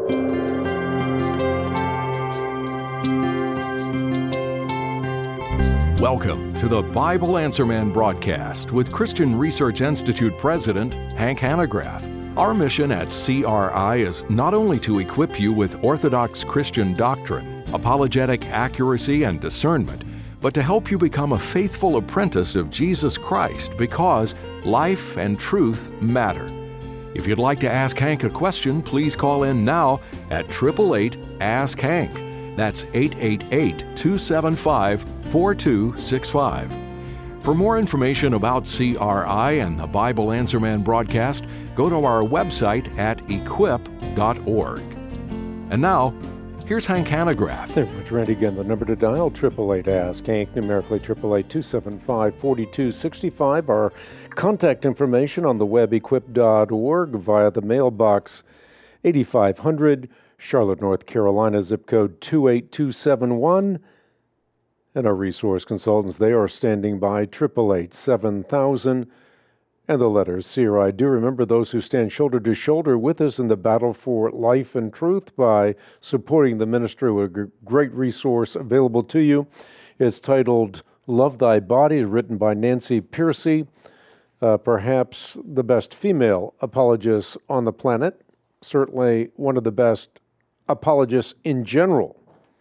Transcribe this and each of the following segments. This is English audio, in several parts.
Welcome to the Bible Answer Man broadcast with Christian Research Institute President Hank Hanegraaff. Our mission at CRI is not only to equip you with orthodox Christian doctrine, apologetic accuracy, and discernment, but to help you become a faithful apprentice of Jesus Christ because life and truth matter. If you'd like to ask Hank a question, please call in now at 888-ASK-HANK. That's 888-275-4265. For more information about CRI and the Bible Answer Man broadcast, go to our website at equip.org. And now, here's Hank Hanegraaff. Thank you much, Randy. Again, the number to dial, 888-ASK-HANK, numerically 888-275-4265. Our contact information on the web, equip.org, via the mailbox 8500, Charlotte, North Carolina, zip code 28271. And our resource consultants, they are standing by, 888-7000, and the letters CRI. Do remember those who stand shoulder to shoulder with us in the battle for life and truth by supporting the ministry with a great resource available to you. It's titled Love Thy Body, written by Nancy Pearcey, perhaps the best female apologist on the planet, certainly one of the best apologists in general.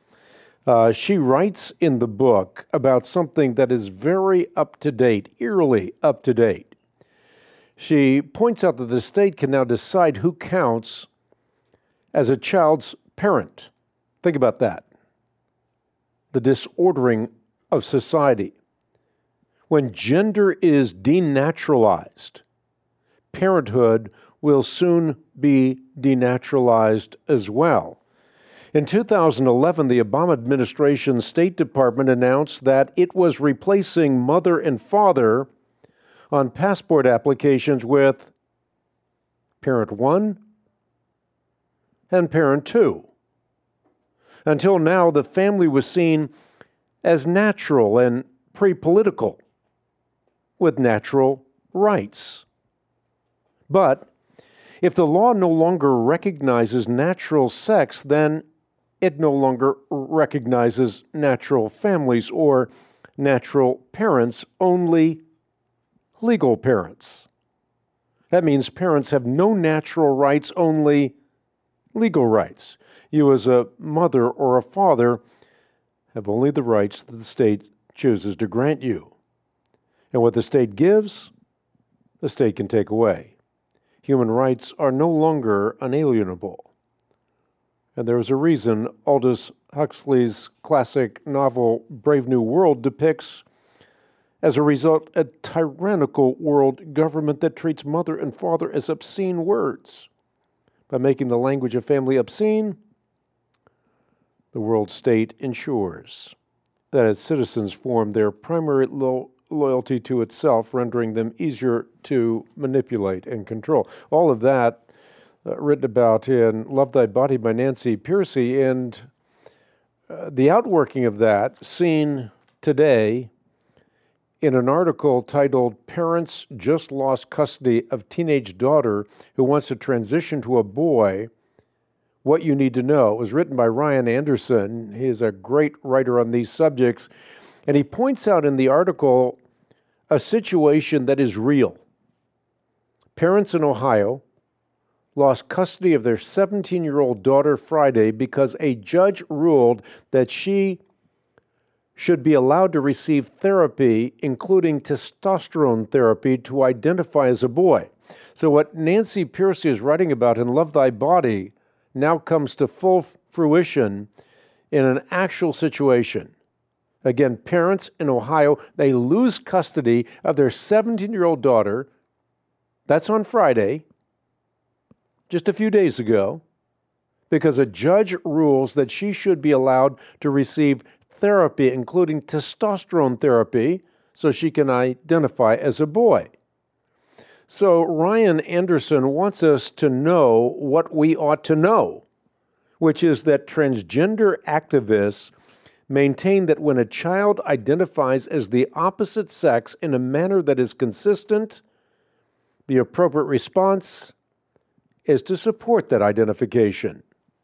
She writes in the book about something that is very up-to-date, eerily up-to-date. She points out that the state can now decide who counts as a child's parent. Think about that. The disordering of society. When gender is denaturalized, parenthood will soon be denaturalized as well. In 2011, the Obama administration State Department announced that it was replacing mother and father on passport applications with Parent 1 and Parent 2. Until now, the family was seen as natural and pre-political, with natural rights. But if the law no longer recognizes natural sex, then it no longer recognizes natural families or natural parents, only legal parents. That means parents have no natural rights, only legal rights. You as a mother or a father have only the rights that the state chooses to grant you. And what the state gives, the state can take away. Human rights are no longer unalienable. And there is a reason Aldous Huxley's classic novel Brave New World depicts, as a result, a tyrannical world government that treats mother and father as obscene words. By making the language of family obscene, the world state ensures that its citizens form their primary loyalty to itself, rendering them easier to manipulate and control. All of that written about in Love Thy Body by Nancy Pearcey, and the outworking of that seen today in an article titled Parents Just Lost Custody of Teenage Daughter Who Wants to Transition to a Boy, What You Need to Know. It was written by Ryan Anderson. He is a great writer on these subjects, and he points out in the article a situation that is real. Parents in Ohio lost custody of their 17-year-old daughter Friday because a judge ruled that she should be allowed to receive therapy, including testosterone therapy, to identify as a boy. So what Nancy Pearcey is writing about in Love Thy Body now comes to full fruition in an actual situation. Again, parents in Ohio, they lose custody of their 17-year-old daughter. That's on Friday, just a few days ago, because a judge rules that she should be allowed to receive therapy, including testosterone therapy, so she can identify as a boy. So Ryan Anderson wants us to know what we ought to know, which is that transgender activists maintain that when a child identifies as the opposite sex in a manner that is consistent, the appropriate response is to support that identification.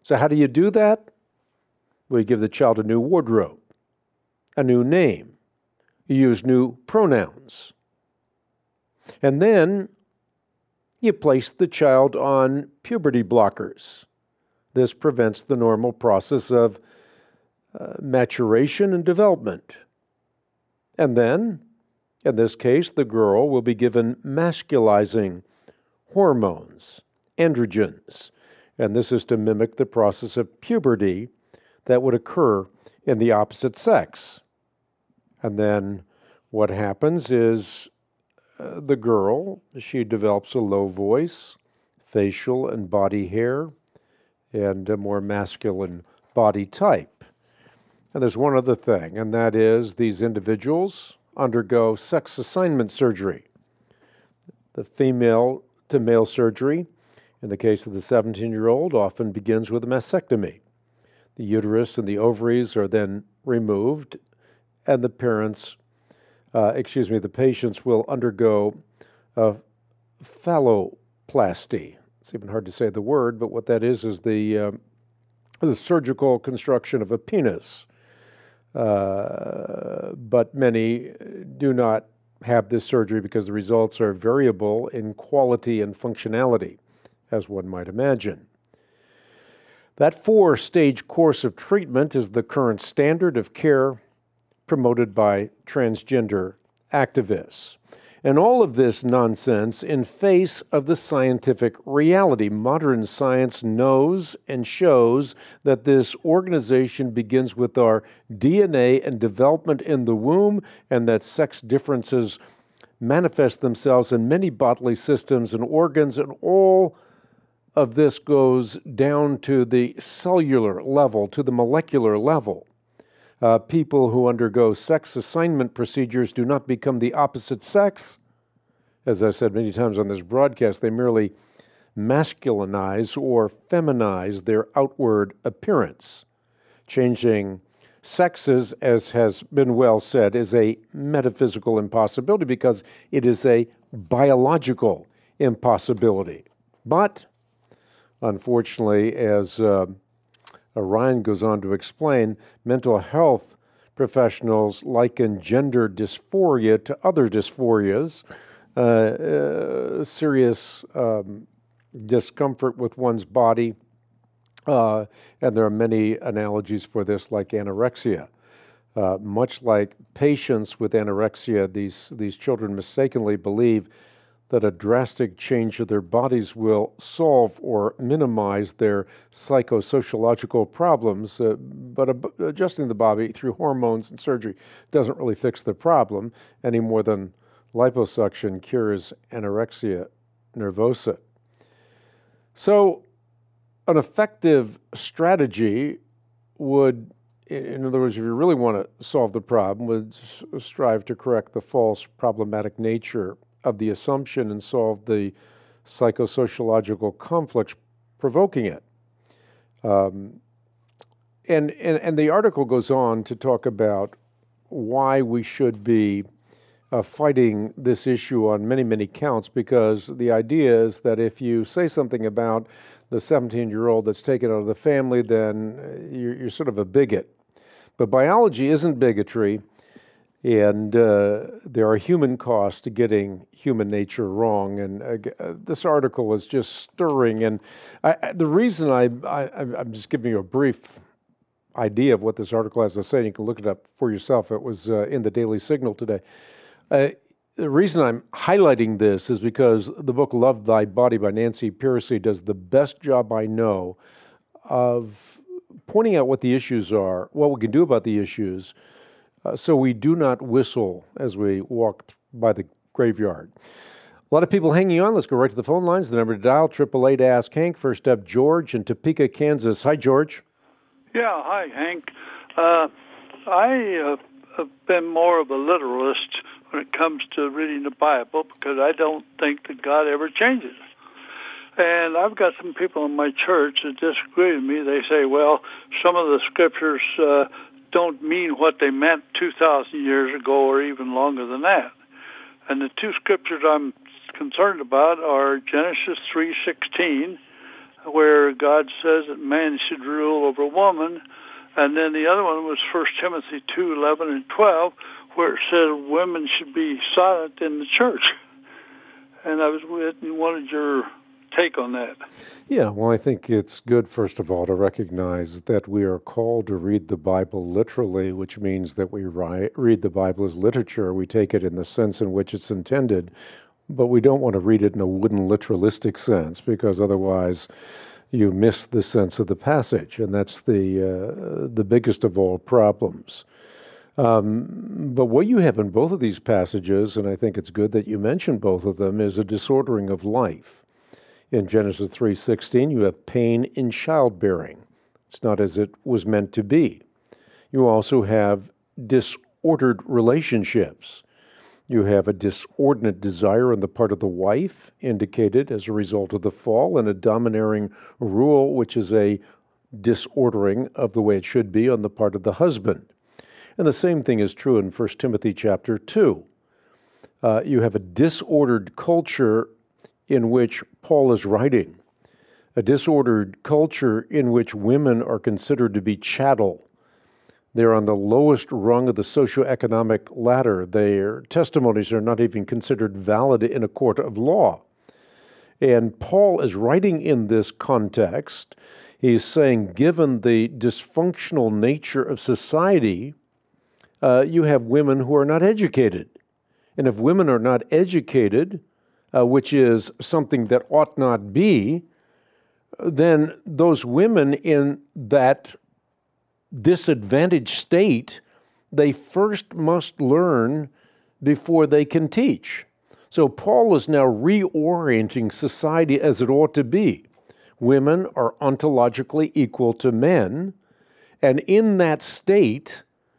So how do you do that? Well, you give the child a new wardrobe, a new name. You use new pronouns. And then you place the child on puberty blockers. This prevents the normal process of maturation and development. And then, in this case, the girl will be given masculizing hormones, androgens, and this is to mimic the process of puberty that would occur in the opposite sex. And then what happens is the girl, she develops a low voice, facial and body hair, and a more masculine body type. And there's one other thing, and that is these individuals undergo sex assignment surgery. The female to male surgery, in the case of the 17-year-old, often begins with a mastectomy. The uterus and the ovaries are then removed, and the patients will undergo a phalloplasty. It's even hard to say the word, but what that is the surgical construction of a penis. But many do not have this surgery because the results are variable in quality and functionality, as one might imagine. That 4-stage course of treatment is the current standard of care promoted by transgender activists. And all of this nonsense in face of the scientific reality. Modern science knows and shows that this organization begins with our DNA and development in the womb, and that sex differences manifest themselves in many bodily systems and organs, and all of this goes down to the cellular level, to the molecular level. People who undergo sex assignment procedures do not become the opposite sex. As I said many times on this broadcast, they merely masculinize or feminize their outward appearance. Changing sexes, as has been well said, is a metaphysical impossibility because it is a biological impossibility. But, unfortunately, as Ryan goes on to explain, mental health professionals liken gender dysphoria to other dysphorias, serious discomfort with one's body, and there are many analogies for this, like anorexia. Much like patients with anorexia, these children mistakenly believe that a drastic change of their bodies will solve or minimize their psychosociological problems, but adjusting the body through hormones and surgery doesn't really fix the problem any more than liposuction cures anorexia nervosa. So an effective strategy would, in other words, if you really want to solve the problem, would strive to correct the false problematic nature of the assumption and solve the psychosociological conflicts provoking it. And the article goes on to talk about why we should be fighting this issue on many, many counts, because the idea is that if you say something about the 17-year-old that's taken out of the family, then you're sort of a bigot. But biology isn't bigotry, and there are human costs to getting human nature wrong. And this article is just stirring. And the reason I'm just giving you a brief idea of what this article has to say, and you can look it up for yourself. It was in the Daily Signal today. The reason I'm highlighting this is because the book Love Thy Body by Nancy Pearcey does the best job I know of pointing out what the issues are, what we can do about the issues, so we do not whistle as we walk by the graveyard. A lot of people hanging on. Let's go right to the phone lines. The number to dial, 888-ASK-HANK. First up, George in Topeka, Kansas. Hi, George. Yeah, hi, Hank. I have been more of a literalist when it comes to reading the Bible, because I don't think that God ever changes. And I've got some people in my church that disagree with me. They say, well, some of the scriptures don't mean what they meant 2,000 years ago or even longer than that. And the two scriptures I'm concerned about are Genesis 3:16, where God says that man should rule over woman. And then the other one was 1 Timothy 2:11 and 12, where it said women should be silent in the church. And I wanted your take on that. Yeah, well, I think it's good, first of all, to recognize that we are called to read the Bible literally, which means that we read the Bible as literature. We take it in the sense in which it's intended, but we don't want to read it in a wooden literalistic sense, because otherwise you miss the sense of the passage, and that's the biggest of all problems. But what you have in both of these passages, and I think it's good that you mention both of them, is a disordering of life. In Genesis 3:16, you have pain in childbearing. It's not as it was meant to be. You also have disordered relationships. You have a disordinate desire on the part of the wife, indicated as a result of the fall, and a domineering rule, which is a disordering of the way it should be on the part of the husband. And the same thing is true in 1 Timothy chapter 2. You have a disordered culture in which Paul is writing, a disordered culture in which women are considered to be chattel. They're on the lowest rung of the socioeconomic ladder. Their testimonies are not even considered valid in a court of law. And Paul is writing in this context. He's saying, given the dysfunctional nature of society, you have women who are not educated. And if women are not educated, which is something that ought not be, then those women in that disadvantaged state, they first must learn before they can teach. So Paul is now reorienting society as it ought to be. Women are ontologically equal to men, and in that state,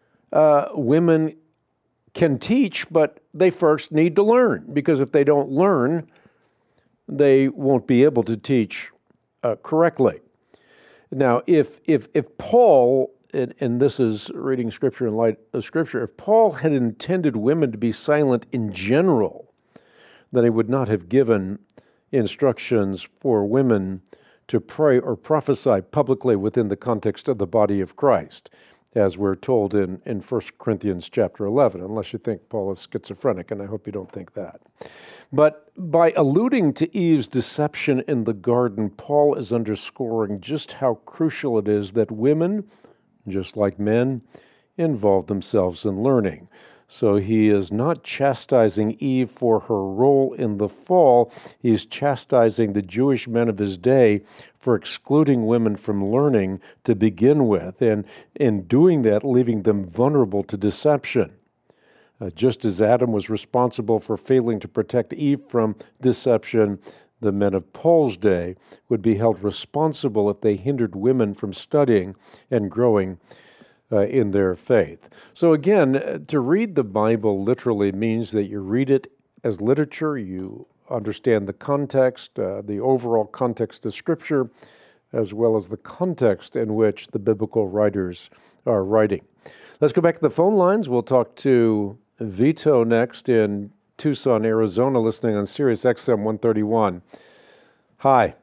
women can teach, but they first need to learn, because if they don't learn, they won't be able to teach correctly. Now, if Paul, and this is reading Scripture in light of Scripture, if Paul had intended women to be silent in general, then he would not have given instructions for women to pray or prophesy publicly within the context of the body of Christ, as we're told in 1 Corinthians chapter 11, unless you think Paul is schizophrenic, and I hope you don't think that. But by alluding to Eve's deception in the garden, Paul is underscoring just how crucial it is that women, just like men, involve themselves in learning. So he is not chastising Eve for her role in the fall. He's chastising the Jewish men of his day for excluding women from learning to begin with, and in doing that, leaving them vulnerable to deception. Just as Adam was responsible for failing to protect Eve from deception, the men of Paul's day would be held responsible if they hindered women from studying and growing in their faith. So again, to read the Bible literally means that you read it as literature, you understand the context, the overall context of Scripture, as well as the context in which the biblical writers are writing. Let's go back to the phone lines. We'll talk to Vito next in Tucson, Arizona, listening on Sirius XM 131. Hi.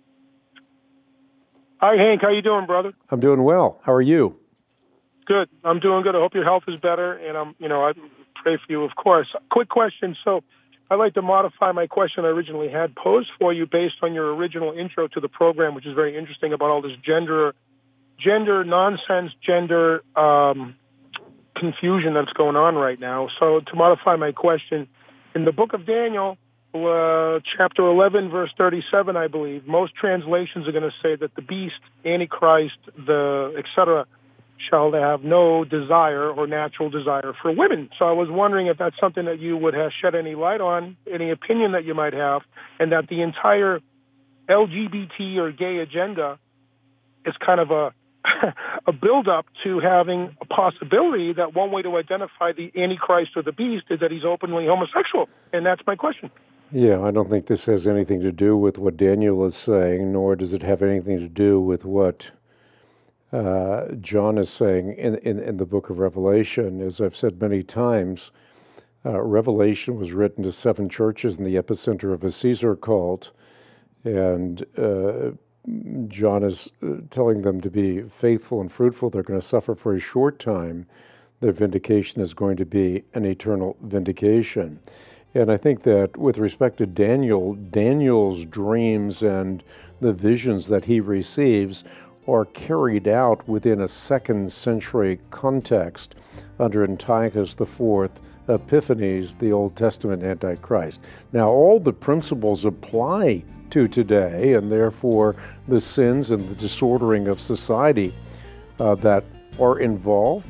Hi, Hank. How you doing, brother? I'm doing well. How are you? Good. I'm doing good. I hope your health is better, and I pray for you, of course. Quick question. So I'd like to modify my question I originally had posed for you based on your original intro to the program, which is very interesting, about all this gender nonsense, gender confusion that's going on right now. So to modify my question, in the book of Daniel, chapter 11, verse 37, I believe, most translations are going to say that the beast, Antichrist, etc., shall have no desire or natural desire for women. So I was wondering if that's something that you would have shed any light on, any opinion that you might have, and that the entire LGBT or gay agenda is kind of a build-up to having a possibility that one way to identify the Antichrist or the beast is that he's openly homosexual. And that's my question. Yeah, I don't think this has anything to do with what Daniel is saying, nor does it have anything to do with what John is saying in the book of Revelation. As I've said many times, Revelation was written to 7 churches in the epicenter of a Caesar cult, and John is telling them to be faithful and fruitful. They're going to suffer for a short time. Their vindication is going to be an eternal vindication. And I think that with respect to Daniel, Daniel's dreams and the visions that he receives are carried out within a 2nd century context under Antiochus IV Epiphanes, the Old Testament Antichrist. Now, all the principles apply to today, and therefore the sins and the disordering of society that are involved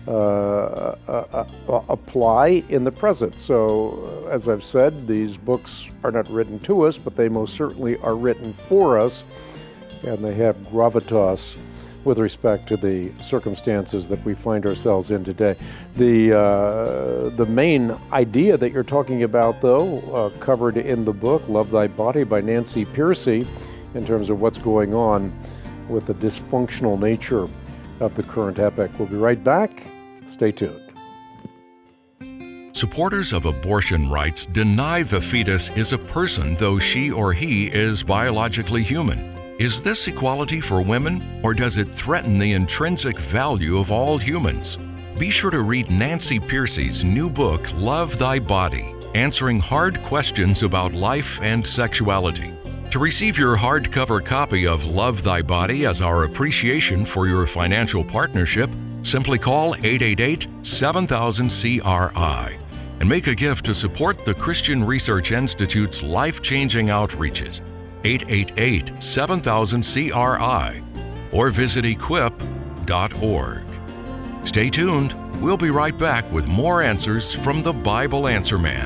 apply in the present. So, as I've said, these books are not written to us, but they most certainly are written for us, and they have gravitas with respect to the circumstances that we find ourselves in today. The main idea that you're talking about, though, covered in the book, Love Thy Body by Nancy Pearcey, in terms of what's going on with the dysfunctional nature of the current epoch. We'll be right back. Stay tuned. Supporters of abortion rights deny the fetus is a person, though she or he is biologically human. Is this equality for women, or does it threaten the intrinsic value of all humans? Be sure to read Nancy Pearcey's new book, Love Thy Body, answering hard questions about life and sexuality. To receive your hardcover copy of Love Thy Body as our appreciation for your financial partnership, simply call 888-7000-CRI and make a gift to support the Christian Research Institute's life-changing outreaches. 888-7000-CRI or visit equip.org. Stay tuned. We'll be right back with more answers from the Bible Answer Man.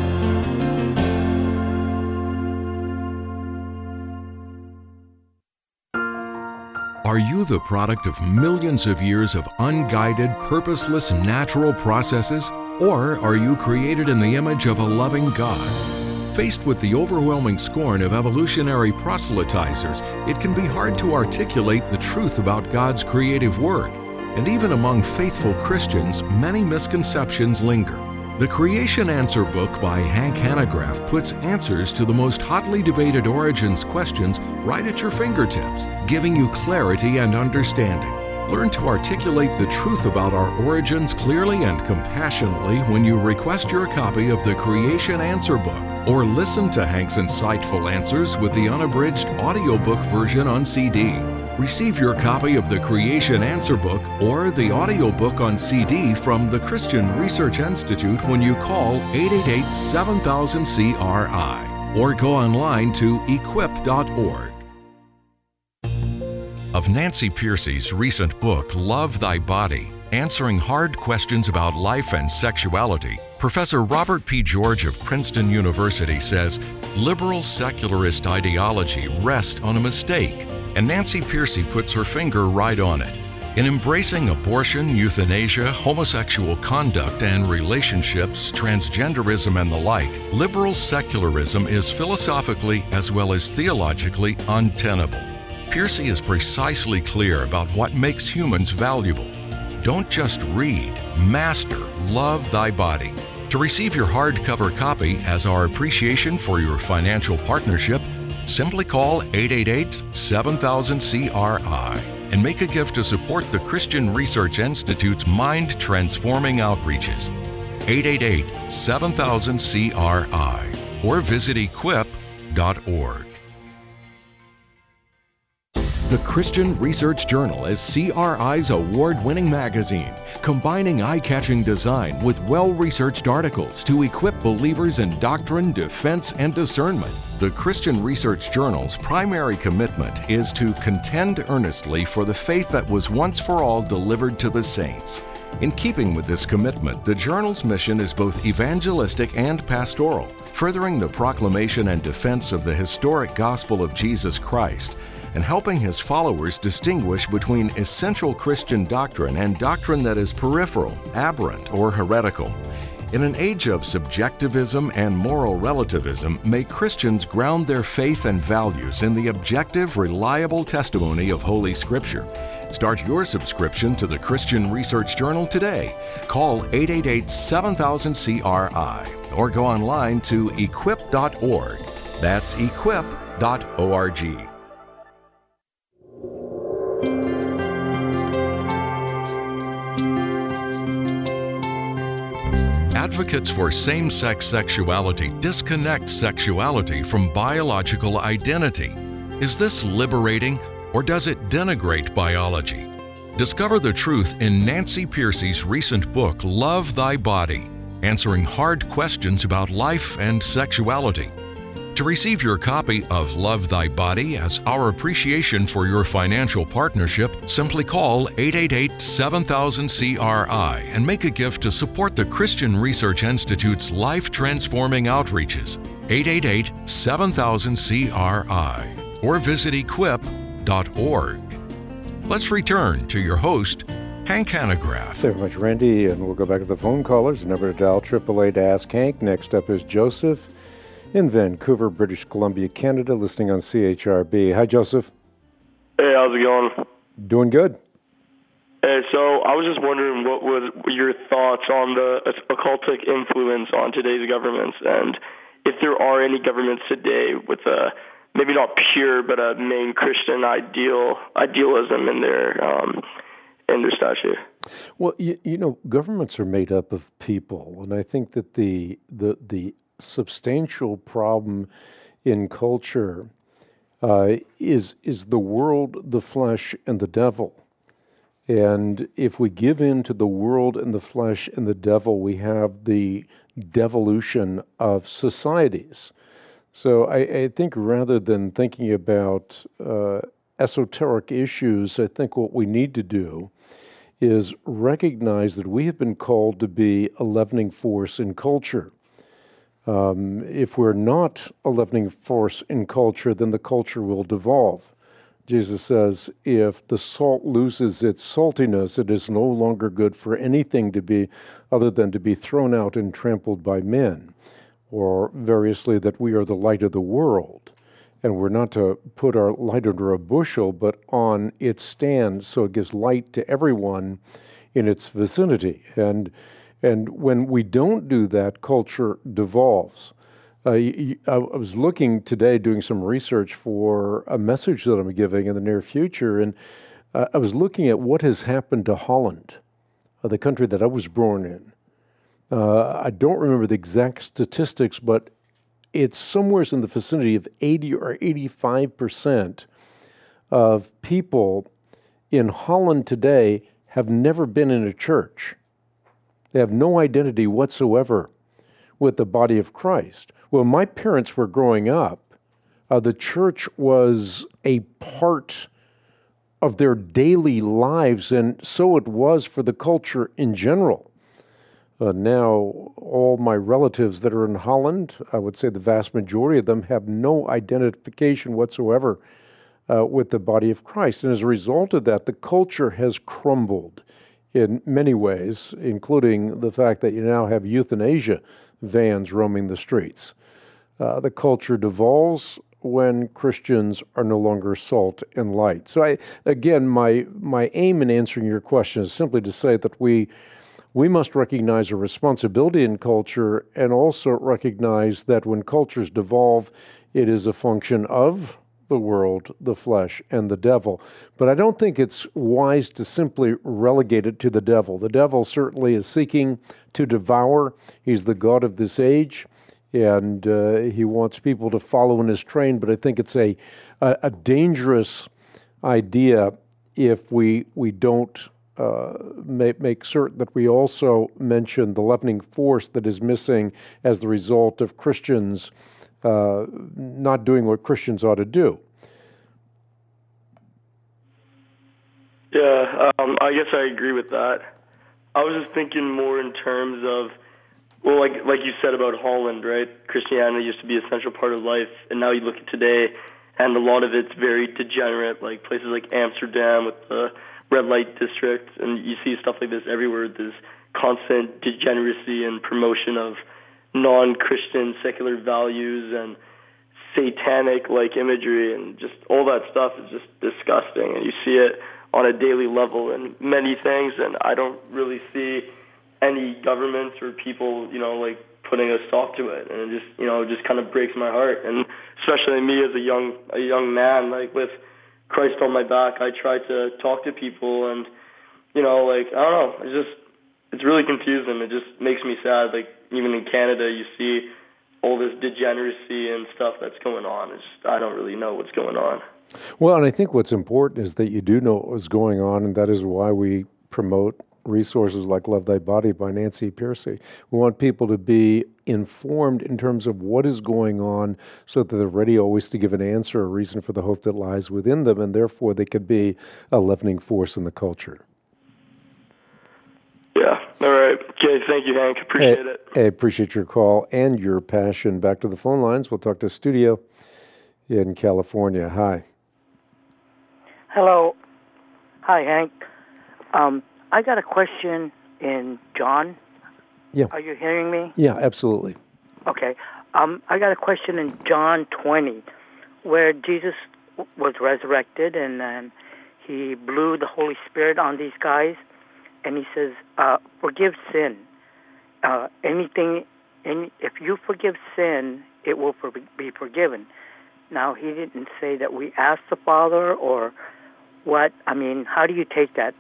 Are you the product of millions of years of unguided, purposeless, natural processes? Or are you created in the image of a loving God? Faced with the overwhelming scorn of evolutionary proselytizers, it can be hard to articulate the truth about God's creative work. And even among faithful Christians, many misconceptions linger. The Creation Answer book by Hank Hanegraaff puts answers to the most hotly debated origins questions right at your fingertips, giving you clarity and understanding. Learn to articulate the truth about our origins clearly and compassionately when you request your copy of the Creation Answer book, or listen to Hank's insightful answers with the unabridged audiobook version on CD. Receive your copy of the Creation Answer book or the audiobook on CD from the Christian Research Institute when you call 888-7000-CRI or go online to equip.org. Of Nancy Pearcey's recent book, Love Thy Body, answering hard questions about life and sexuality, Professor Robert P. George of Princeton University says, liberal secularist ideology rests on a mistake, and Nancy Pearcey puts her finger right on it. In embracing abortion, euthanasia, homosexual conduct and relationships, transgenderism and the like, liberal secularism is philosophically as well as theologically untenable. Pearcey is precisely clear about what makes humans valuable. Don't just read, master Love Thy Body. To receive your hardcover copy as our appreciation for your financial partnership, simply call 888-7000-CRI and make a gift to support the Christian Research Institute's mind-transforming outreaches. 888-7000-CRI or visit equip.org. The Christian Research Journal is CRI's award-winning magazine, combining eye-catching design with well-researched articles to equip believers in doctrine, defense, and discernment. The Christian Research Journal's primary commitment is to contend earnestly for the faith that was once for all delivered to the saints. In keeping with this commitment, the journal's mission is both evangelistic and pastoral, furthering the proclamation and defense of the historic gospel of Jesus Christ, and helping his followers distinguish between essential Christian doctrine and doctrine that is peripheral, aberrant, or heretical. In an age of subjectivism and moral relativism, may Christians ground their faith and values in the objective, reliable testimony of Holy Scripture. Start your subscription to the Christian Research Journal today. Call 888-7000-CRI or go online to equip.org. That's equip.org. advocates for same-sex sexuality disconnect sexuality from biological identity. Is this liberating, or does it denigrate biology? Discover the truth in Nancy Pearcey's recent book, Love Thy Body, answering hard questions about life and sexuality. To receive your copy of Love Thy Body as our appreciation for your financial partnership, simply call 888-7000-CRI and make a gift to support the Christian Research Institute's life-transforming outreaches, 888-7000-CRI, or visit equip.org. Let's return to your host, Hank Hanegraaff. Thank you very much, Randy, and we'll go back to the phone callers. The number to dial, 888 to Ask Hank. Next up is Joseph in Vancouver, British Columbia, Canada, listening on CHRB. Hi, Joseph. Hey, how's it going? Doing good. Hey, so I was just wondering what were your thoughts on the occultic influence on today's governments, and if there are any governments today with a maybe not pure but a main Christian idealism in their statute. Well, you know, governments are made up of people, and I think that the substantial problem in culture is the world, the flesh, and the devil. And if we give in to the world and the flesh and the devil, we have the devolution of societies. So I think rather than thinking about esoteric issues, I think what we need to do is recognize that we have been called to be a leavening force in culture. If we're not a leavening force in culture, then the culture will devolve. Jesus says, if the salt loses its saltiness, it is no longer good for anything to be other than to be thrown out and trampled by men. Or variously, that we are the light of the world. And we're not to put our light under a bushel, but on its stand, so it gives light to everyone in its vicinity. And when we don't do that, culture devolves. I was looking today, doing some research for a message that I'm giving in the near future, and I was looking at what has happened to Holland, the country that I was born in. I don't remember the exact statistics, but it's somewhere in the vicinity of 80 or 85% of people in Holland today have never been in a church. They have no identity whatsoever with the body of Christ. When my parents were growing up, the church was a part of their daily lives, and so it was for the culture in general. Now, all my relatives that are in Holland, I would say the vast majority of them have no identification whatsoever with the body of Christ. And as a result of that, the culture has crumbled in many ways, including the fact that you now have euthanasia vans roaming the streets. The culture devolves when Christians are no longer salt and light. So my aim in answering your question is simply to say that we must recognize a responsibility in culture and also recognize that when cultures devolve, it is a function of the world, the flesh, and the devil. But I don't think it's wise to simply relegate it to the devil. The devil certainly is seeking to devour. He's the god of this age, and he wants people to follow in his train. But I think it's a dangerous idea if we don't make certain that we also mention the leavening force that is missing as the result of Christians not doing what Christians ought to do. Yeah, I guess I agree with that. I was just thinking more in terms of, well, like you said about Holland, right? Christianity used to be an essential part of life, and now you look at today, and a lot of it's very degenerate, like places like Amsterdam with the red light district, and you see stuff like this everywhere. There's constant degeneracy and promotion of non-Christian secular values and satanic-like imagery, and just all that stuff is just disgusting, and you see it on a daily level in many things, and I don't really see any governments or people, like putting a stop to it, and it just kind of breaks my heart, and especially me as a young man, like with Christ on my back, I try to talk to people, and I don't know, it's really confusing. It just makes me sad. Like even in Canada, you see all this degeneracy and stuff that's going on. I don't really know what's going on. Well, and I think what's important is that you do know what was going on, and that is why we promote resources like Love Thy Body by Nancy Pearcey. We want people to be informed in terms of what is going on so that they're ready always to give an answer, a reason for the hope that lies within them, and therefore they could be a leavening force in the culture. Yeah. All right. Okay. Thank you, Hank. Appreciate it. I appreciate your call and your passion. Back to the phone lines. We'll talk to Studio in California. Hi. Hello. Hi, Hank. I got a question in John. Yeah. Are you hearing me? Yeah, absolutely. Okay. I got a question in John 20, where Jesus was resurrected, and then he blew the Holy Spirit on these guys, and he says, forgive sin. If you forgive sin, it will be forgiven. Now, he didn't say that we asked the Father or what. I mean, how do you take that?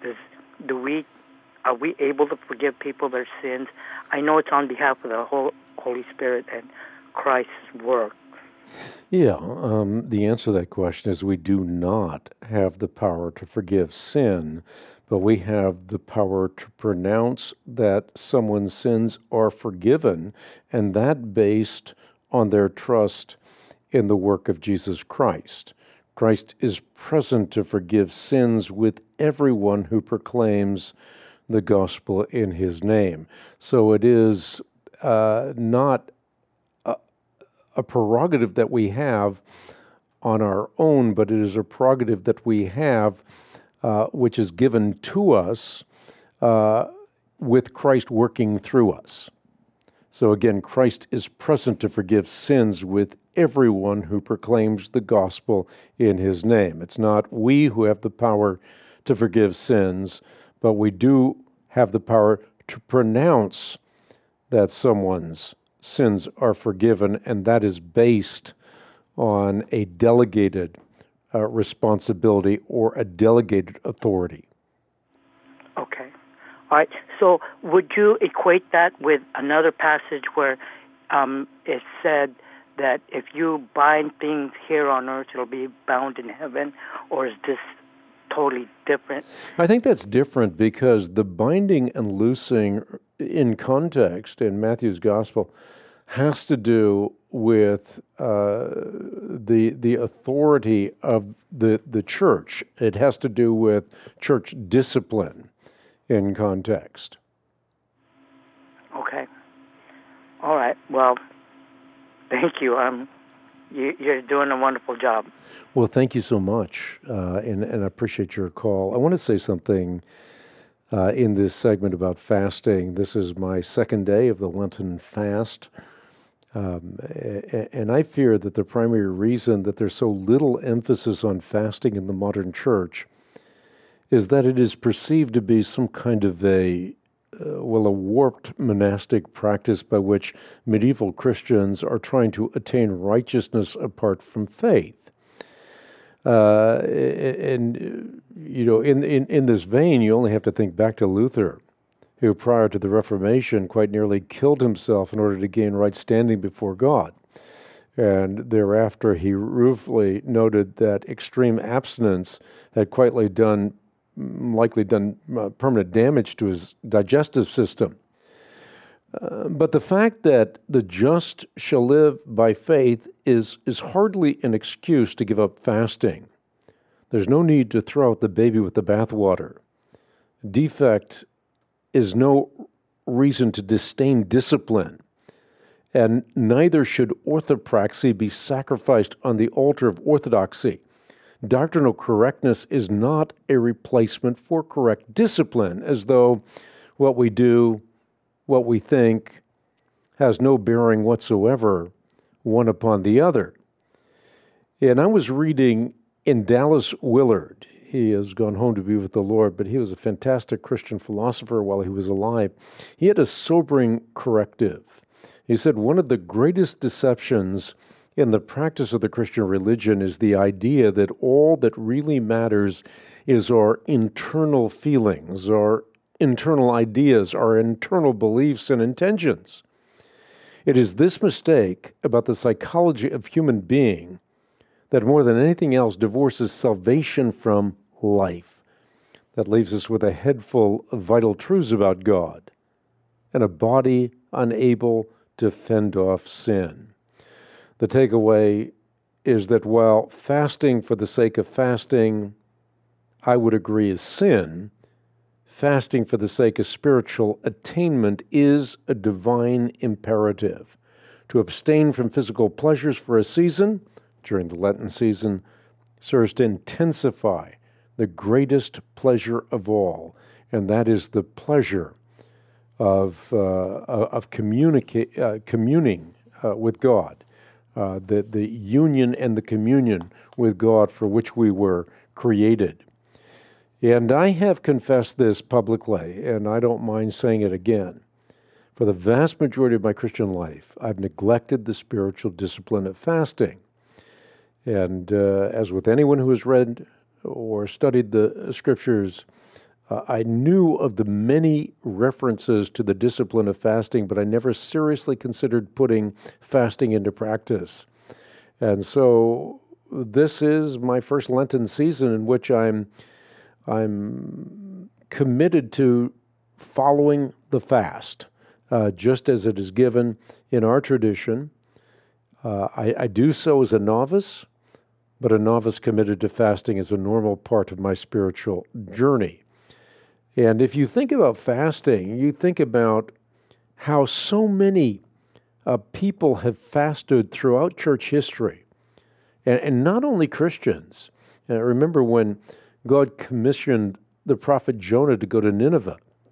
Are we able to forgive people their sins? I know it's on behalf of the Holy Spirit and Christ's work. Yeah, the answer to that question is we do not have the power to forgive sin, but we have the power to pronounce that someone's sins are forgiven, and that based on their trust in the work of Jesus Christ. Christ is present to forgive sins with everyone who proclaims the gospel in his name. So it is not a prerogative that we have on our own, but it is a prerogative that we have which is given to us with Christ working through us. So again, Christ is present to forgive sins with everyone who proclaims the gospel in his name. It's not we who have the power to forgive sins, but we do have the power to pronounce that someone's sins are forgiven, and that is based on a delegated responsibility or a delegated authority. Okay. All right. So would you equate that with another passage where it said that if you bind things here on earth, it'll be bound in heaven, or is this totally different? I think that's different because the binding and loosing in context in Matthew's gospel has to do with the authority of the church. It has to do with church discipline in context. Okay. All right. Well, thank you. You're doing a wonderful job. Well, thank you so much, and I appreciate your call. I want to say something in this segment about fasting. This is my second day of the Lenten fast, and I fear that the primary reason that there's so little emphasis on fasting in the modern church is that it is perceived to be some kind of a warped monastic practice by which medieval Christians are trying to attain righteousness apart from faith. And you know, in this vein, you only have to think back to Luther, who prior to the Reformation quite nearly killed himself in order to gain right standing before God. And thereafter, he ruefully noted that extreme abstinence had likely done permanent damage to his digestive system. But the fact that the just shall live by faith is hardly an excuse to give up fasting. There's no need to throw out the baby with the bathwater. Defect is no reason to disdain discipline, and neither should orthopraxy be sacrificed on the altar of orthodoxy. Doctrinal correctness is not a replacement for correct discipline, as though what we do, what we think, has no bearing whatsoever one upon the other. And I was reading in Dallas Willard. He has gone home to be with the Lord, but he was a fantastic Christian philosopher while he was alive. He had a sobering corrective. He said one of the greatest deceptions in the practice of the Christian religion is the idea that all that really matters is our internal feelings, our internal ideas, our internal beliefs and intentions. It is this mistake about the psychology of human being that more than anything else divorces salvation from life. That leaves us with a head full of vital truths about God and a body unable to fend off sin. The takeaway is that while fasting for the sake of fasting, I would agree, is sin, fasting for the sake of spiritual attainment is a divine imperative. To abstain from physical pleasures for a season, during the Lenten season, serves to intensify the greatest pleasure of all, and that is the pleasure of communing with God, the union and the communion with God for which we were created. And I have confessed this publicly, and I don't mind saying it again. For the vast majority of my Christian life, I've neglected the spiritual discipline of fasting. And as with anyone who has read or studied the Scriptures, I knew of the many references to the discipline of fasting, but I never seriously considered putting fasting into practice. And so this is my first Lenten season in which I'm committed to following the fast, just as it is given in our tradition. I do so as a novice, but a novice committed to fasting is a normal part of my spiritual journey. And if you think about fasting, you think about how so many people have fasted throughout church history, and not only Christians. And I remember when God commissioned the prophet Jonah to go to Nineveh,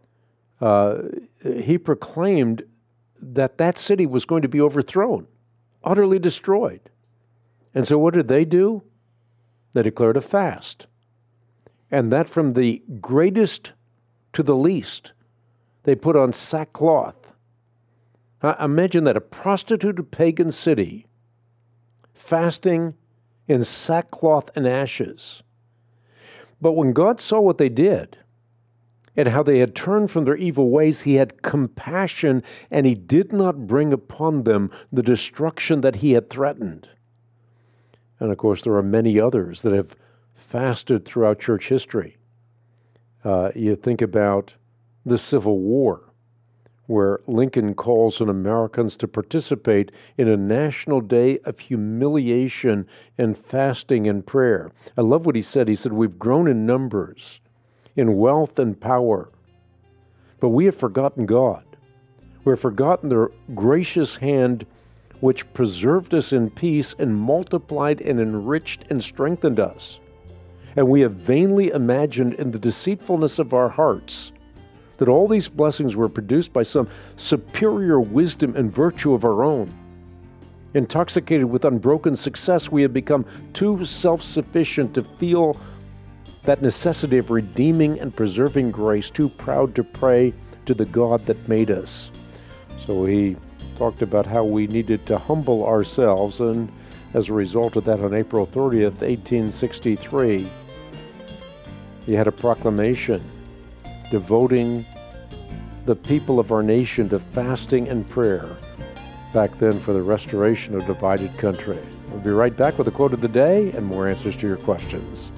he proclaimed that that city was going to be overthrown, utterly destroyed. And so what did they do? They declared a fast. And that from the greatest to the least, they put on sackcloth. Imagine that, a prostituted pagan city fasting in sackcloth and ashes. But when God saw what they did and how they had turned from their evil ways, he had compassion, and he did not bring upon them the destruction that he had threatened. And of course, there are many others that have fasted throughout church history. You think about the Civil War, where Lincoln calls on Americans to participate in a national day of humiliation and fasting and prayer. I love what he said. He said, "We've grown in numbers, in wealth and power, but we have forgotten God. We have forgotten the gracious hand which preserved us in peace and multiplied and enriched and strengthened us. And we have vainly imagined in the deceitfulness of our hearts that all these blessings were produced by some superior wisdom and virtue of our own. Intoxicated with unbroken success, we have become too self-sufficient to feel that necessity of redeeming and preserving grace, too proud to pray to the God that made us." So he talked about how we needed to humble ourselves, and as a result of that, on April 30th, 1863, he had a proclamation devoting the people of our nation to fasting and prayer, back then for the restoration of a divided country. We'll be right back with a quote of the day and more answers to your questions.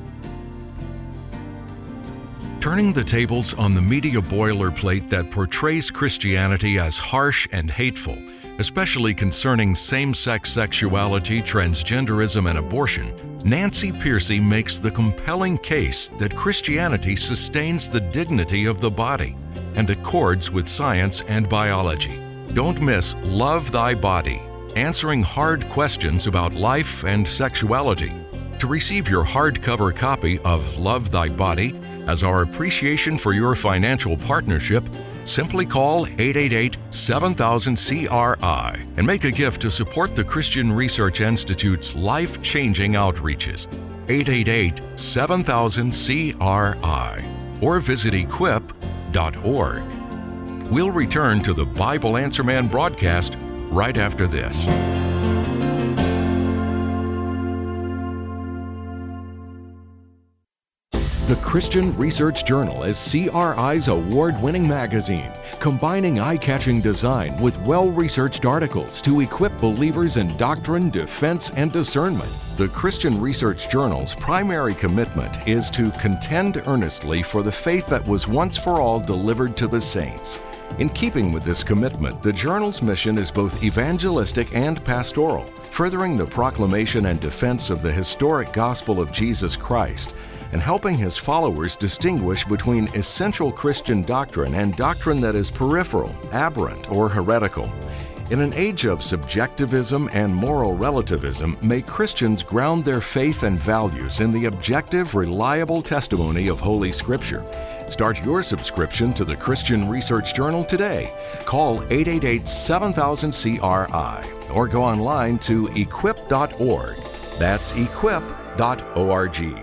Turning the tables on the media boilerplate that portrays Christianity as harsh and hateful, especially concerning same-sex sexuality, transgenderism, and abortion, Nancy Pearcey makes the compelling case that Christianity sustains the dignity of the body and accords with science and biology. Don't miss Love Thy Body, answering hard questions about life and sexuality. To receive your hardcover copy of Love Thy Body as our appreciation for your financial partnership, simply call 888-7000-CRI and make a gift to support the Christian Research Institute's life-changing outreaches. 888-7000-CRI or visit equip.org. We'll return to the Bible Answer Man broadcast right after this. The Christian Research Journal is CRI's award-winning magazine, combining eye-catching design with well-researched articles to equip believers in doctrine, defense, and discernment. The Christian Research Journal's primary commitment is to contend earnestly for the faith that was once for all delivered to the saints. In keeping with this commitment, the journal's mission is both evangelistic and pastoral, furthering the proclamation and defense of the historic gospel of Jesus Christ, and helping his followers distinguish between essential Christian doctrine and doctrine that is peripheral, aberrant, or heretical. In an age of subjectivism and moral relativism, may Christians ground their faith and values in the objective, reliable testimony of Holy Scripture. Start your subscription to the Christian Research Journal today. Call 888-7000-CRI or go online to equip.org. That's equip.org.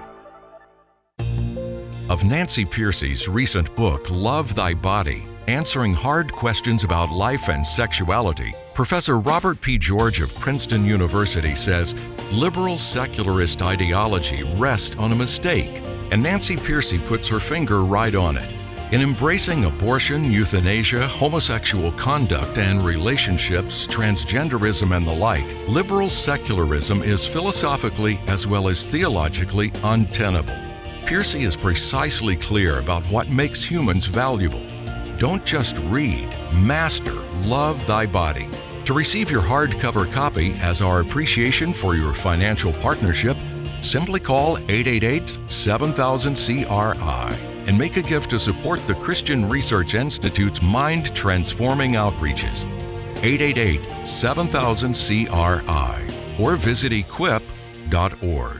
Of Nancy Pearcey's recent book, Love Thy Body, Answering Hard Questions About Life and Sexuality, Professor Robert P. George of Princeton University says, liberal secularist ideology rests on a mistake, and Nancy Pearcey puts her finger right on it. In embracing abortion, euthanasia, homosexual conduct and relationships, transgenderism and the like, liberal secularism is philosophically as well as theologically untenable. Pearcey is precisely clear about what makes humans valuable. Don't just read, master Love Thy Body. To receive your hardcover copy as our appreciation for your financial partnership, simply call 888-7000-CRI and make a gift to support the Christian Research Institute's mind-transforming outreaches. 888-7000-CRI or visit equip.org.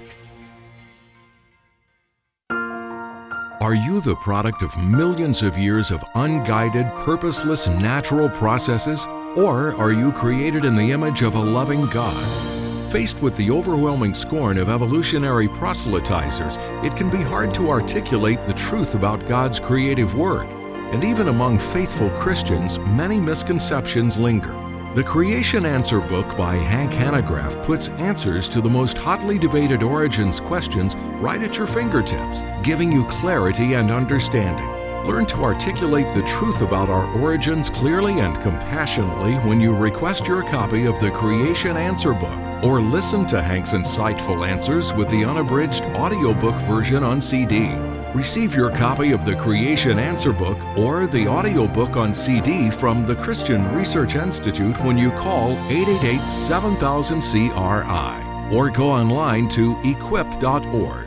Are you the product of millions of years of unguided, purposeless, natural processes? Or are you created in the image of a loving God? Faced with the overwhelming scorn of evolutionary proselytizers, it can be hard to articulate the truth about God's creative work. And even among faithful Christians, many misconceptions linger. The Creation Answer book by Hank Hanegraaff puts answers to the most hotly debated origins questions right at your fingertips, giving you clarity and understanding. Learn to articulate the truth about our origins clearly and compassionately when you request your copy of the Creation Answer book, or listen to Hank's insightful answers with the unabridged audiobook version on CD. Receive your copy of the Creation Answer book or the audiobook on CD from the Christian Research Institute when you call 888-7000-CRI or go online to equip.org.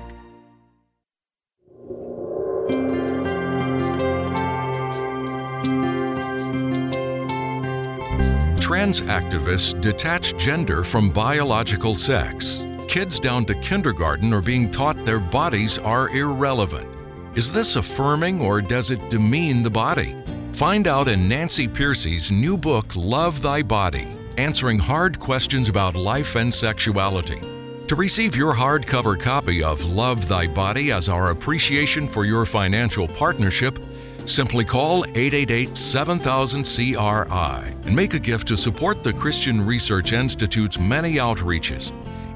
Trans activists detach gender from biological sex. Kids down to kindergarten are being taught their bodies are irrelevant. Is this affirming or does it demean the body? Find out in Nancy Pearcey's new book, Love Thy Body, Answering Hard Questions About Life and Sexuality. To receive your hardcover copy of Love Thy Body as our appreciation for your financial partnership, simply call 888-7000-CRI and make a gift to support the Christian Research Institute's many outreaches.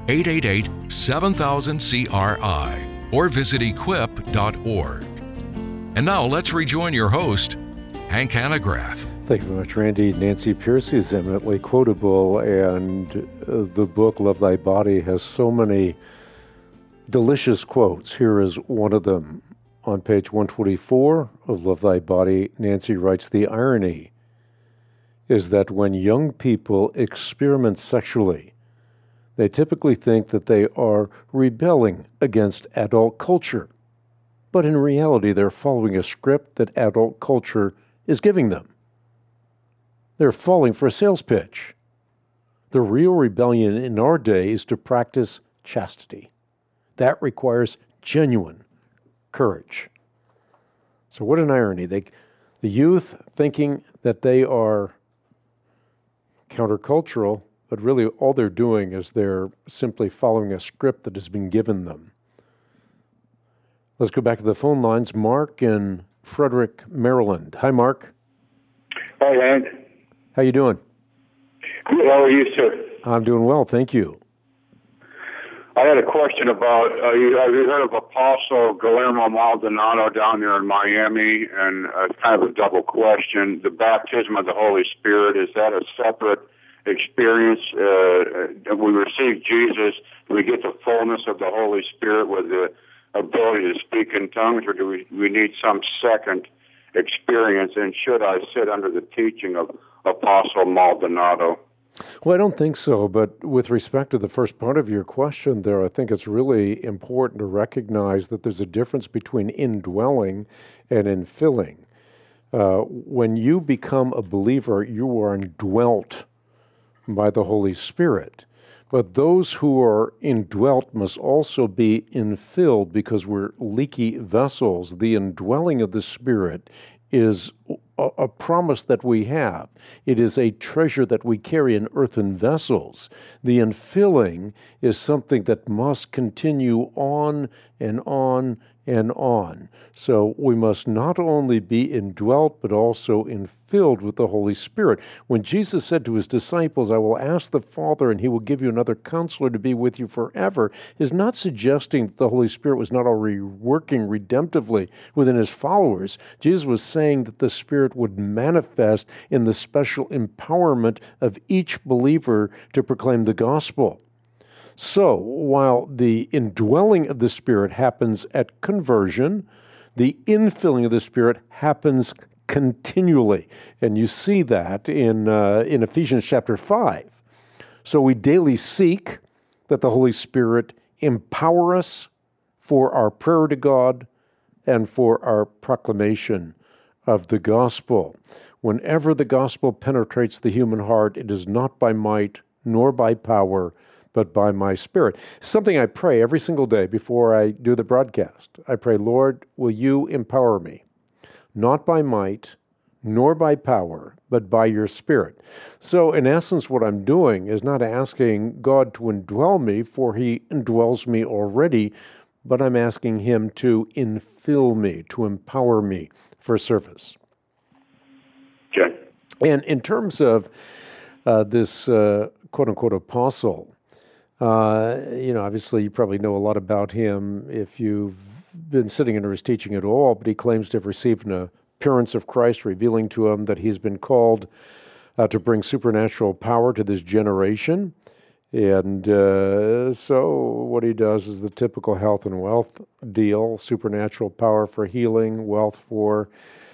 888-7000-CRI or visit equip.org. And now let's rejoin your host, Hank Hanegraaff. Thank you very much, Randy. Nancy Pearcey is eminently quotable, and the book, Love Thy Body, has so many delicious quotes. Here is one of them. On page 124 of Love Thy Body, Nancy writes, "The irony is that when young people experiment sexually, they typically think that they are rebelling against adult culture. But in reality, they're following a script that adult culture is giving them. They're falling for a sales pitch. The real rebellion in our day is to practice chastity. That requires genuine courage." So what an irony. The youth thinking that they are countercultural, but really all they're doing is they're simply following a script that has been given them. Let's go back to the phone lines. Mark in Frederick, Maryland. Hi, Mark. Hi, Hank. How you doing? Good. How are you, sir? I'm doing well, thank you. I had a question about, have you heard of Apostle Guillermo Guillermo Maldonado down there in Miami, and kind of a double question. The baptism of the Holy Spirit, is that a separate experience? We receive Jesus, do we get the fullness of the Holy Spirit with the ability to speak in tongues, or do we need some second experience? And should I sit under the teaching of Apostle Maldonado? Well, I don't think so, but with respect to the first part of your question there, I think it's really important to recognize that there's a difference between indwelling and infilling. When you become a believer, you are indwelt by the Holy Spirit. But those who are indwelt must also be infilled, because we're leaky vessels. The indwelling of the Spirit is a promise that we have. It is a treasure that we carry in earthen vessels. The infilling is something that must continue on and on and on. So we must not only be indwelt, but also infilled with the Holy Spirit. When Jesus said to his disciples, I will ask the Father, and he will give you another counselor to be with you forever, is not suggesting that the Holy Spirit was not already working redemptively within his followers. Jesus was saying that the Spirit would manifest in the special empowerment of each believer to proclaim the gospel. So, while the indwelling of the Spirit happens at conversion, the infilling of the Spirit happens continually. And you see that in Ephesians chapter 5. So we daily seek that the Holy Spirit empower us for our prayer to God and for our proclamation of the gospel. Whenever the gospel penetrates the human heart, it is not by might nor by power, but by my Spirit. Something I pray every single day before I do the broadcast. I pray, Lord, will you empower me? Not by might, nor by power, but by your Spirit. So in essence, what I'm doing is not asking God to indwell me, for he indwells me already, but I'm asking him to infill me, to empower me for service. Okay. And in terms of this quote-unquote apostle, obviously you probably know a lot about him if you've been sitting under his teaching at all, but he claims to have received an appearance of Christ revealing to him that he's been called to bring supernatural power to this generation. And so what he does is the typical health and wealth deal: supernatural power for healing, wealth for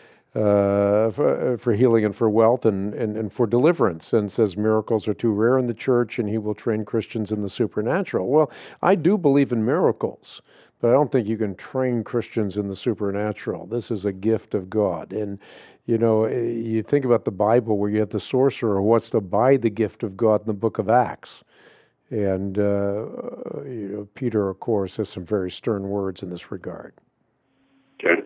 healing and for wealth and for deliverance, and says miracles are too rare in the church and he will train Christians in the supernatural. Well, I do believe in miracles, but I don't think you can train Christians in the supernatural. This is a gift of God. And, you think about the Bible where you have the sorcerer who wants to buy the gift of God in the book of Acts. And, Peter, of course, has some very stern words in this regard. Okay.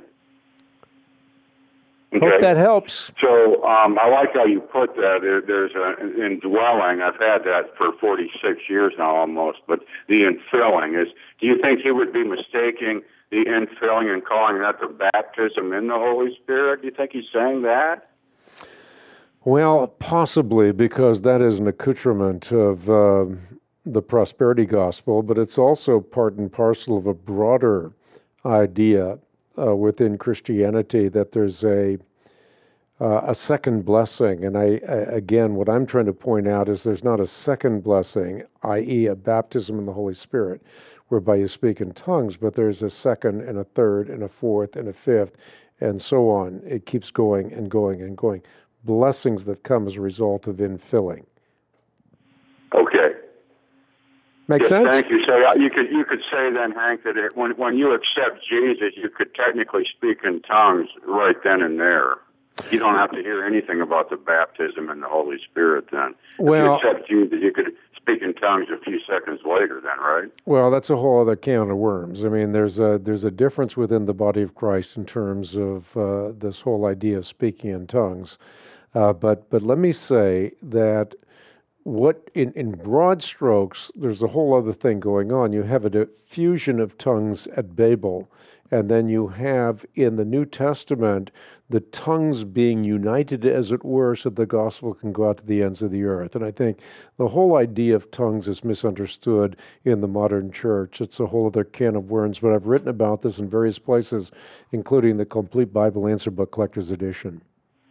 Hope that helps. So I like how you put that. There's an indwelling. I've had that for 46 years now almost. But the infilling is, do you think he would be mistaking the infilling and calling that the baptism in the Holy Spirit? Do you think he's saying that? Well, possibly, because that is an accoutrement of the prosperity gospel, but it's also part and parcel of a broader idea within Christianity that there's a second blessing. And again, what I'm trying to point out is there's not a second blessing, i.e. a baptism in the Holy Spirit, whereby you speak in tongues, but there's a second and a third and a fourth and a fifth and so on. It keeps going and going and going. Blessings that come as a result of infilling. Okay. Make sense? Thank you. So you could say then, Hank, that when you accept Jesus, you could technically speak in tongues right then and there. You don't have to hear anything about the baptism in the Holy Spirit then. Well, if you accept Jesus, you could speak in tongues a few seconds later then, right? Well, that's a whole other can of worms. I mean, there's a difference within the body of Christ in terms of this whole idea of speaking in tongues. But let me say that what in broad strokes, there's a whole other thing going on. You have a diffusion of tongues at Babel, And then you have in the New Testament the tongues being united, as it were, so the gospel can go out to the ends of the earth. And I think the whole idea of tongues is misunderstood in the modern church. It's a whole other can of worms, but I've written about this in various places, including the Complete Bible Answer Book Collector's Edition.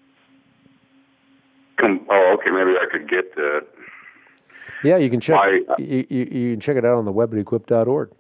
Oh, okay, maybe I could get that. Yeah, you can check you can check it out on the web at equip.org.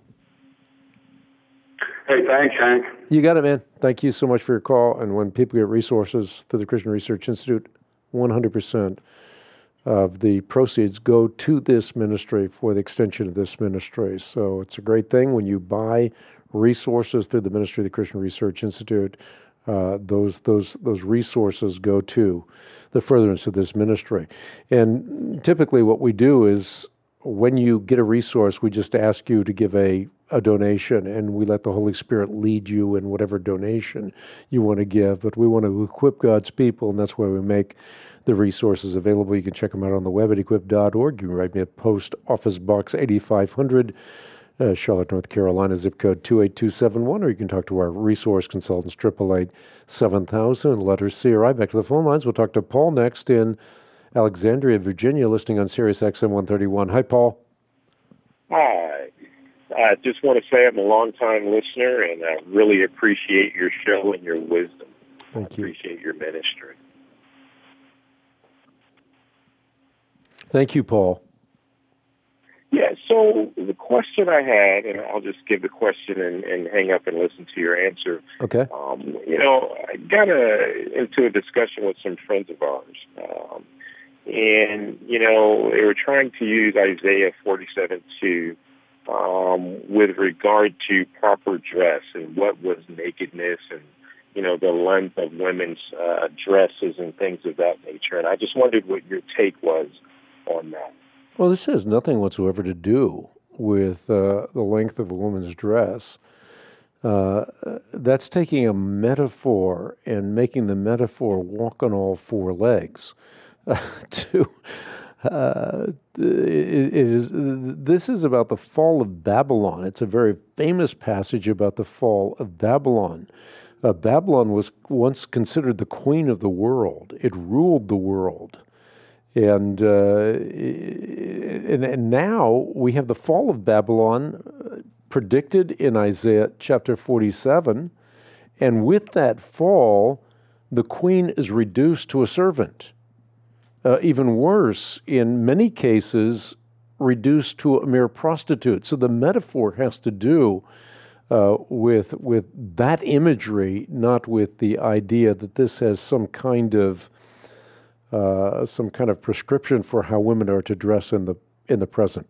Hey, thanks, Hank. You got it, man. Thank you so much for your call. And when people get resources through the Christian Research Institute, 100% of the proceeds go to this ministry for the extension of this ministry. So it's a great thing when you buy resources through the ministry of the Christian Research Institute. Those resources go to the furtherance of this ministry. And typically what we do is when you get a resource, we just ask you to give a donation, and we let the Holy Spirit lead you in whatever donation you want to give. But we want to equip God's people, and that's why we make the resources available. You can check them out on the web at equip.org. You can write me at Post Office Box 8500, Charlotte, North Carolina, zip code 28271, or you can talk to our resource consultants, 888-7000, letter CRI. Back to the phone lines. We'll talk to Paul next in Alexandria, Virginia, listening on Sirius XM 131. Hi, Paul. Hi. I just want to say I'm a long-time listener, and I really appreciate your show and your wisdom. Thank you. I appreciate your ministry. Thank you, Paul. Yeah, so the question I had, and I'll just give the question and hang up and listen to your answer. Okay. I got into a discussion with some friends of ours, and, they were trying to use Isaiah 47:2 with regard to proper dress and what was nakedness and, the length of women's dresses and things of that nature. And I just wondered what your take was on that. Well, this has nothing whatsoever to do with the length of a woman's dress. That's taking a metaphor and making the metaphor walk on all four legs. This is about the fall of Babylon. It's a very famous passage about the fall of Babylon. Babylon was once considered the queen of the world. It ruled the world. And now we have the fall of Babylon predicted in Isaiah chapter 47. And with that fall, the queen is reduced to a servant. Even worse, in many cases, reduced to a mere prostitute. So the metaphor has to do with that imagery, not with the idea that this has some kind of prescription for how women are to dress in the present.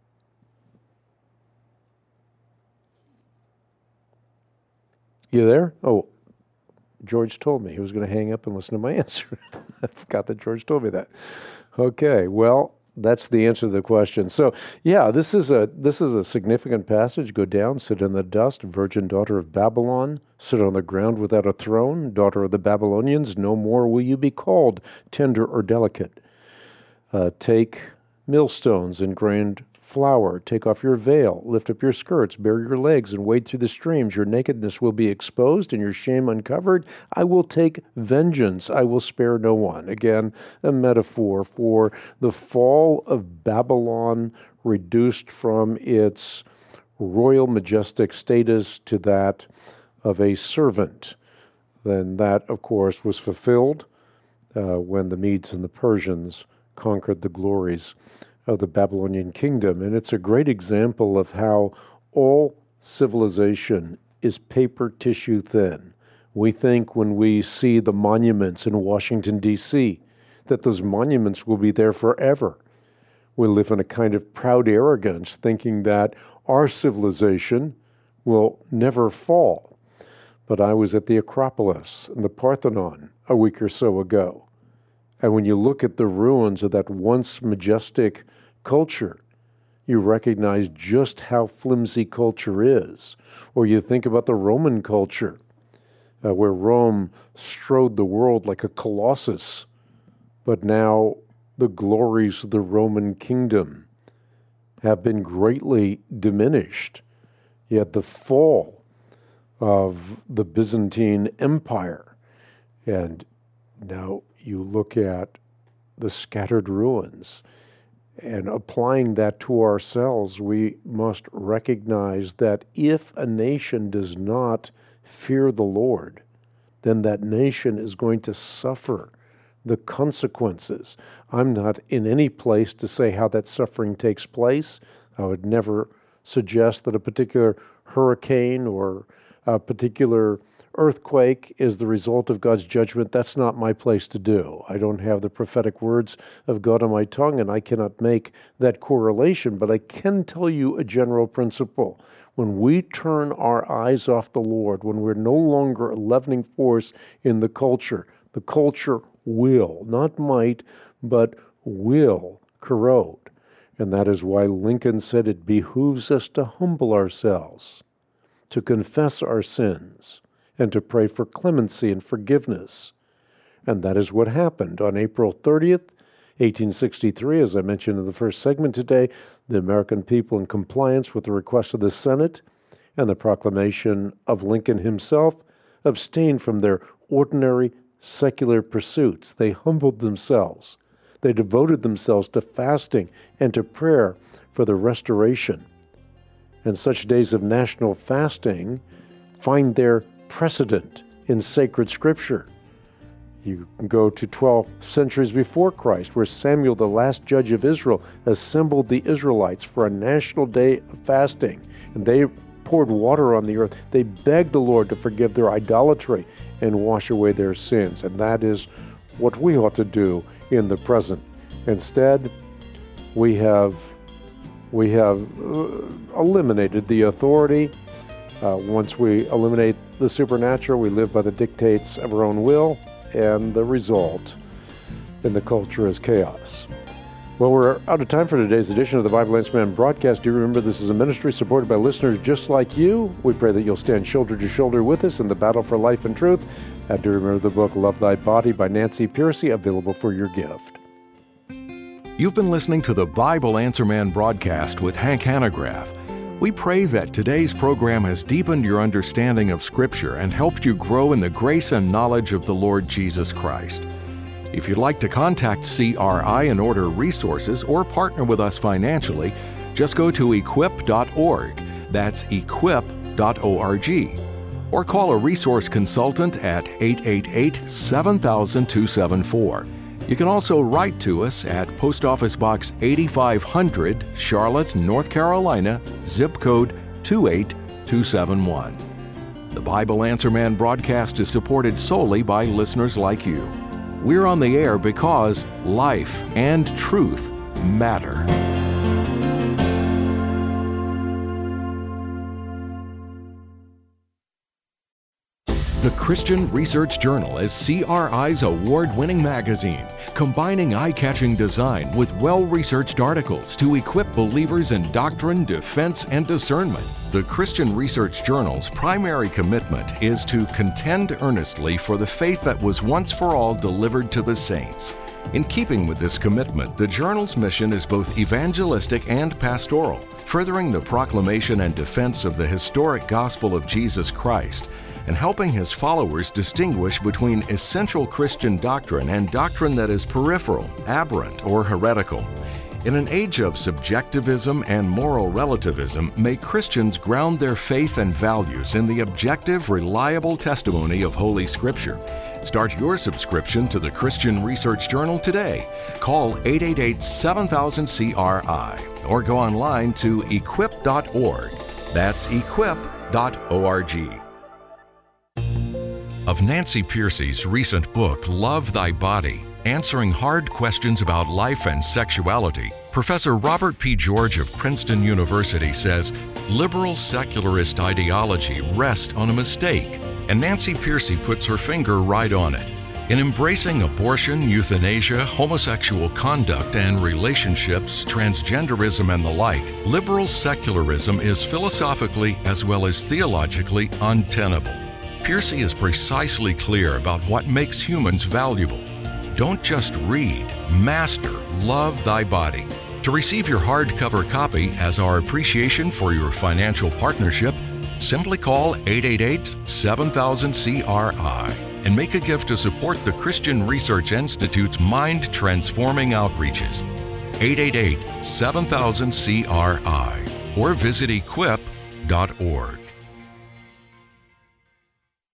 You there? Oh, George told me he was going to hang up and listen to my answer. I forgot that George told me that. Okay, well, that's the answer to the question. So, yeah, this is a significant passage. Go down, sit in the dust, virgin daughter of Babylon, sit on the ground without a throne, daughter of the Babylonians, no more will you be called tender or delicate. Take millstones and grind flour, take off your veil, lift up your skirts, bare your legs, and wade through the streams. Your nakedness will be exposed and your shame uncovered. I will take vengeance. I will spare no one. Again, a metaphor for the fall of Babylon, reduced from its royal majestic status to that of a servant. Then that, of course, was fulfilled when the Medes and the Persians conquered the glories of the Babylonian kingdom. And it's a great example of how all civilization is paper tissue thin. We think when we see the monuments in Washington, D.C., that those monuments will be there forever. We live in a kind of proud arrogance, thinking that our civilization will never fall. But I was at the Acropolis and the Parthenon a week or so ago. And when you look at the ruins of that once majestic culture, you recognize just how flimsy culture is. Or you think about the Roman culture, where Rome strode the world like a colossus. But now the glories of the Roman kingdom have been greatly diminished. Yet the fall of the Byzantine Empire. And now you look at the scattered ruins, and applying that to ourselves, we must recognize that if a nation does not fear the Lord, then that nation is going to suffer the consequences. I'm not in any place to say how that suffering takes place. I would never suggest that a particular hurricane or a particular earthquake is the result of God's judgment. That's not my place to do. I don't have the prophetic words of God on my tongue, and I cannot make that correlation, but I can tell you a general principle. When we turn our eyes off the Lord, when we're no longer a leavening force in the culture will, not might, but will corrode. And that is why Lincoln said it behooves us to humble ourselves, to confess our sins, and to pray for clemency and forgiveness. And that is what happened on April 30th, 1863. As I mentioned in the first segment today, the American people, in compliance with the request of the Senate and the proclamation of Lincoln himself, abstained from their ordinary secular pursuits. They humbled themselves. They devoted themselves to fasting and to prayer for the restoration. And such days of national fasting find their precedent in sacred scripture. You can go to 12 centuries before Christ, where Samuel, the last judge of Israel, assembled the Israelites for a national day of fasting. And they poured water on the earth. They begged the Lord to forgive their idolatry and wash away their sins. And that is what we ought to do in the present. Instead, we have eliminated the authority. Once we eliminate the supernatural, we live by the dictates of our own will, and the result in the culture is chaos. Well, we're out of time for today's edition of the Bible Answer Man broadcast. Do remember this is a ministry supported by listeners just like you. We pray that you'll stand shoulder to shoulder with us in the battle for life and truth. And do remember the book Love Thy Body by Nancy Pearcey, available for your gift. You've been listening to the Bible Answer Man broadcast with Hank Hanegraaff. We pray that today's program has deepened your understanding of Scripture and helped you grow in the grace and knowledge of the Lord Jesus Christ. If you'd like to contact CRI and order resources or partner with us financially, just go to equip.org. That's equip.org. Or call a resource consultant at 888-7000-274. You can also write to us at Post Office Box 8500, Charlotte, North Carolina, zip code 28271. The Bible Answer Man broadcast is supported solely by listeners like you. We're on the air because life and truth matter. The Christian Research Journal is CRI's award-winning magazine, combining eye-catching design with well-researched articles to equip believers in doctrine, defense, and discernment. The Christian Research Journal's primary commitment is to contend earnestly for the faith that was once for all delivered to the saints. In keeping with this commitment, the journal's mission is both evangelistic and pastoral, furthering the proclamation and defense of the historic gospel of Jesus Christ, and helping his followers distinguish between essential Christian doctrine and doctrine that is peripheral, aberrant, or heretical. In an age of subjectivism and moral relativism, may Christians ground their faith and values in the objective, reliable testimony of Holy Scripture. Start your subscription to the Christian Research Journal today. Call 888-7000-CRI or go online to equip.org. That's equip.org. Of Nancy Pearcey's recent book, Love Thy Body, Answering Hard Questions About Life and Sexuality, Professor Robert P. George of Princeton University says, liberal secularist ideology rests on a mistake, and Nancy Pearcey puts her finger right on it. In embracing abortion, euthanasia, homosexual conduct and relationships, transgenderism and the like, liberal secularism is philosophically as well as theologically untenable. Pearcey is precisely clear about what makes humans valuable. Don't just read, master Love Thy Body. To receive your hardcover copy as our appreciation for your financial partnership, Simply call 888-7000-CRI and make a gift to support the Christian Research Institute's mind-transforming outreaches. 888-7000-CRI or visit equip.org.